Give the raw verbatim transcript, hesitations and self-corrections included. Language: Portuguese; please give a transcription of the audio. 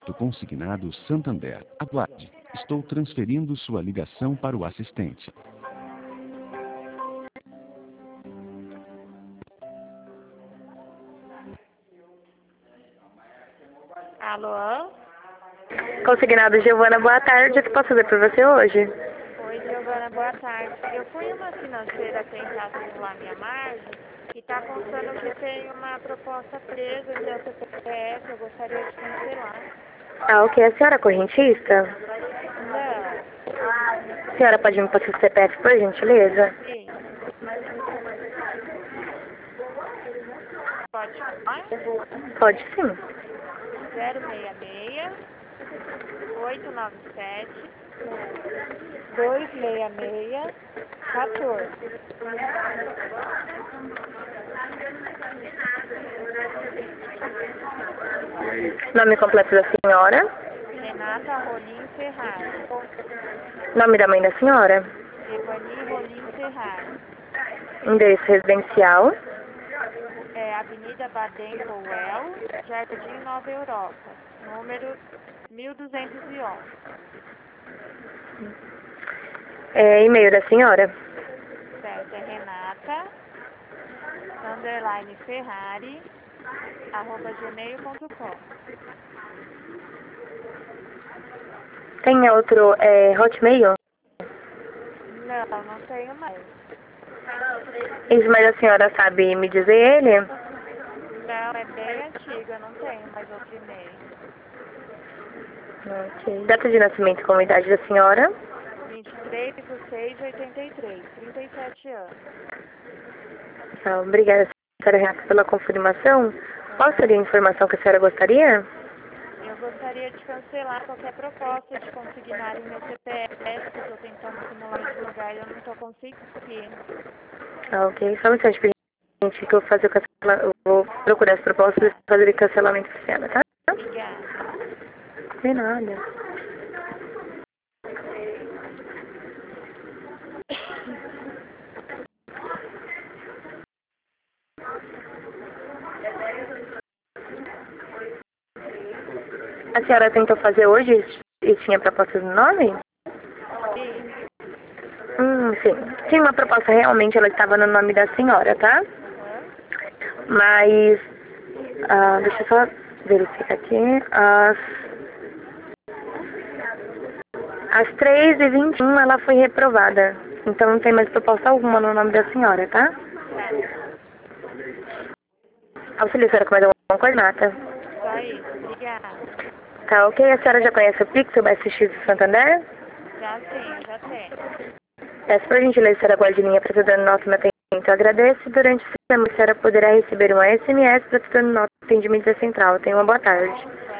Consignado Santander. Aguarde. Estou transferindo sua ligação para o assistente. Alô? Consignado Giovana, boa tarde. O que posso fazer por você hoje? Oi, Giovana, boa tarde. Eu fui em uma financeira tentar simular minha margem e está constando que tem uma proposta presa no meu C P F. Eu gostaria de cancelar. Ah, ok. A senhora é correntista? Não. A senhora pode me passar o C P F, por gentileza? Sim. Pode falar? Pode sim. zero seis seis, oito nove sete, dois seis seis, quatorze. Nome completo da senhora? Renata Rolim Ferrari. Nome da mãe da senhora? Evani Rolim Ferrari. Endereço residencial? É Avenida Baden Powell, Jardim Nova Europa, número mil duzentos e onze. É, e-mail da senhora? Certo, é Renata, underline Ferrari, arroba gmail ponto com. Tem outro é, Hotmail? Não, não tenho mais. Isso, mas a senhora sabe me dizer ele? Não, é bem antigo, eu não tenho mais outro e-mail. Ok. Data de nascimento com a idade da senhora? vinte e três de seis de oitenta e três, trinta e sete anos. Tá, obrigada, senhora Renata, pela confirmação. Qual seria a informação que a senhora gostaria? Eu gostaria de cancelar qualquer proposta de consignarem meu C P F, que eu estou tentando simular em outro lugar e eu não estou conseguindo. Tá, ok. Só um instante, gente, que eu vou fazer o cancela... eu vou procurar as propostas e fazer o cancelamento oficial, tá? Obrigada. De nada. A senhora tentou fazer hoje e tinha proposta do nome? Sim. Hum, sim. Tinha uma proposta, realmente ela estava no nome da senhora, tá? Uhum. Mas, ah, deixa eu só verificar aqui. Às, às três e vinte e um ela foi reprovada. Então não tem mais proposta alguma no nome da senhora, tá? Tá. Auxílio, a senhora com mais alguma coisa, Nata? Só isso. Obrigada. Tá, ok. A senhora já conhece o Pix, o B S X do Santander? Já sim, eu já tenho. Peço por gentileza, a senhora guarde linha para dando nosso atendimento. Eu agradeço. Durante o sistema, a senhora poderá receber um S M S para dando nosso atendimento da central. Tenha uma boa tarde.